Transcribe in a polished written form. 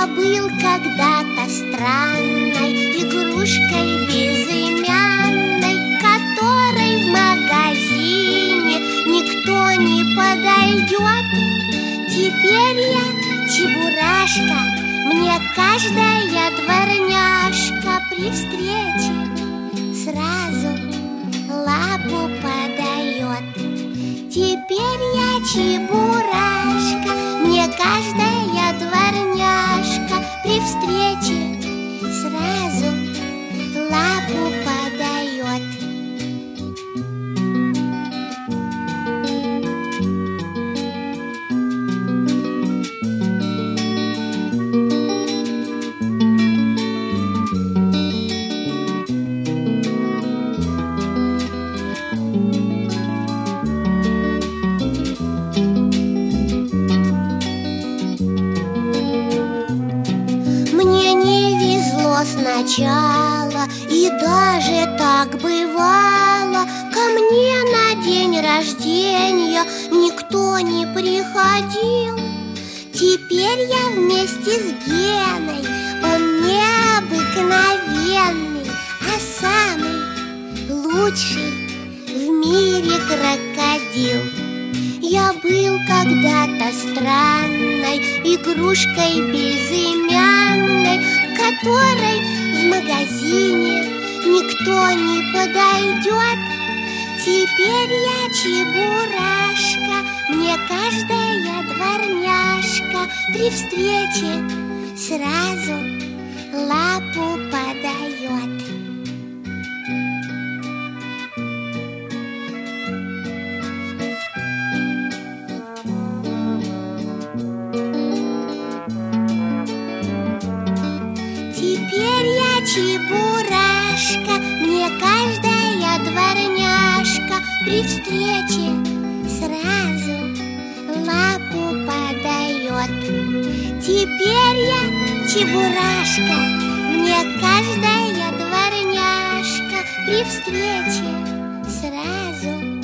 был когда-то странной игрушкой безымянной, которой в магазине никто не подойдет. Теперь я чебурашка, мне каждая дворняжка при встрече сразу лапу подает. Теперь я чебурашка, мне каждая дворняжка при встрече сразу лапу подает. Сначала, и даже так бывало, ко мне на день рождения никто не приходил. Теперь я вместе с Геной, он необыкновенный, а самый лучший в мире крокодил. Я был когда-то странной игрушкой безымянной, которой в магазине никто не подойдет. Теперь я чебурашка, мне каждая дворняжка при встрече сразу лапу подает. Теперь я чебурашка, мне каждая дворняжка при встрече сразу лапу подает. Теперь я чебурашка, мне каждая дворняжка при встрече сразу